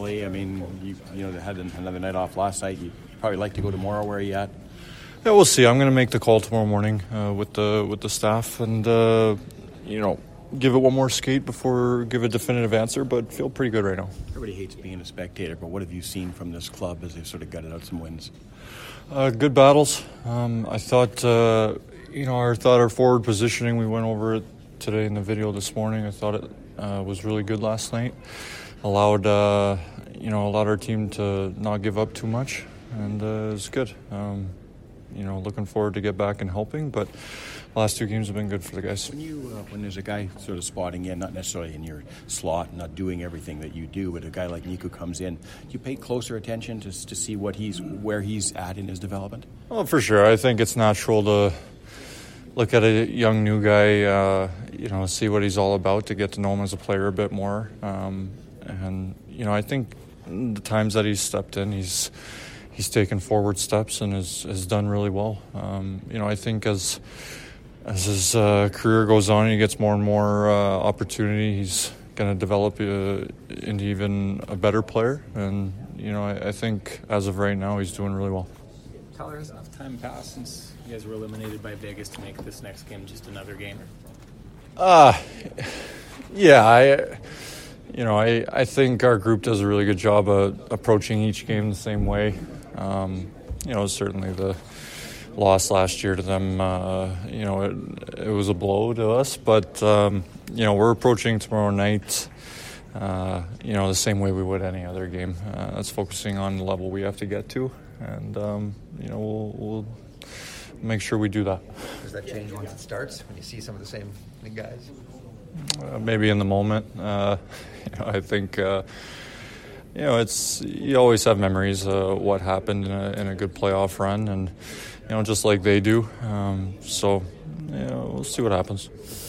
emotionally? I mean, they had another night off last night. You probably like to go tomorrow. Where are you at? Yeah, we'll see. I'm going to make the call tomorrow morning with the staff and give it one more skate before give a definitive answer. But feel pretty good right now. Everybody hates being a spectator, but what have you seen from this club as they've sort of gutted out some wins? Good battles. I thought our forward positioning. We went over it today in the video this morning. I thought it was really good last night. Allowed our team to not give up too much, and it was good. Looking forward to get back and helping, but the last two games have been good for the guys. When there's a guy sort of spotting in, not necessarily in your slot, not doing everything that you do, but a guy like Niku comes in, do you pay closer attention to see where he's at in his development? Well, for sure. I think it's natural to look at a young new guy, see what he's all about, to get to know him as a player a bit more. I think the times that he's stepped in, he's taken forward steps and has done really well. I think as his career goes on, he gets more and more opportunity. He's going to develop into even a better player. And, I think as of right now, he's doing really well. Tyler, has enough time passed since you guys were eliminated by Vegas to make this next game just another game? Yeah, I think our group does a really good job of approaching each game the same way. Certainly the loss last year to them, it was a blow to us. But, we're approaching tomorrow night, the same way we would any other game. That's focusing on the level we have to get to. And, we'll make sure we do that. Does that change once it starts, when you see some of the same guys? Maybe in the moment. I think, you always have memories of what happened in a good playoff run, and, just like they do. We'll see what happens.